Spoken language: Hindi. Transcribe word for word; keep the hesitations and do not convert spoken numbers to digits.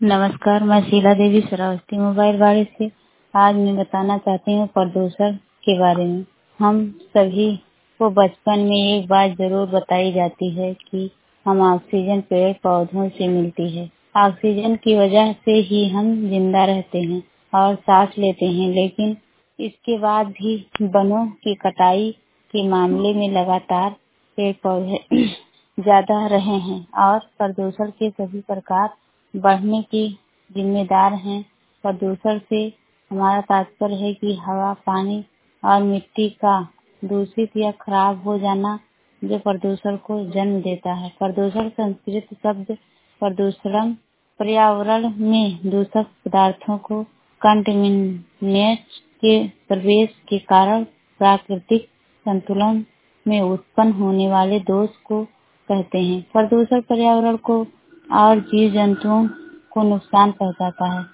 नमस्कार, मैं शीला देवी श्रावस्ती मोबाइल वाले से आज मैं बताना चाहती हूँ प्रदूषण के बारे में। हम सभी को बचपन में एक बात जरूर बताई जाती है कि हम ऑक्सीजन पेड़ पौधों से मिलती है। ऑक्सीजन की वजह से ही हम जिंदा रहते हैं और सांस लेते हैं, लेकिन इसके बाद भी वनों की कटाई के मामले में लगातार पेड़ पौधे ज्यादा रहे हैं और प्रदूषण के सभी प्रकार बढ़ने की जिम्मेदार हैं। प्रदूषण से हमारा तात्पर्य है कि हवा, पानी और मिट्टी का दूषित या खराब हो जाना जो प्रदूषण को जन्म देता है। प्रदूषण संस्कृत शब्द प्रदूषणम पर्यावरण में दूषक पदार्थों को कंटेमिनेट के प्रवेश के कारण प्राकृतिक संतुलन में उत्पन्न होने वाले दोष को कहते हैं। प्रदूषण पर्यावरण को और जीव जंतुओं को नुकसान पहुंचाता है।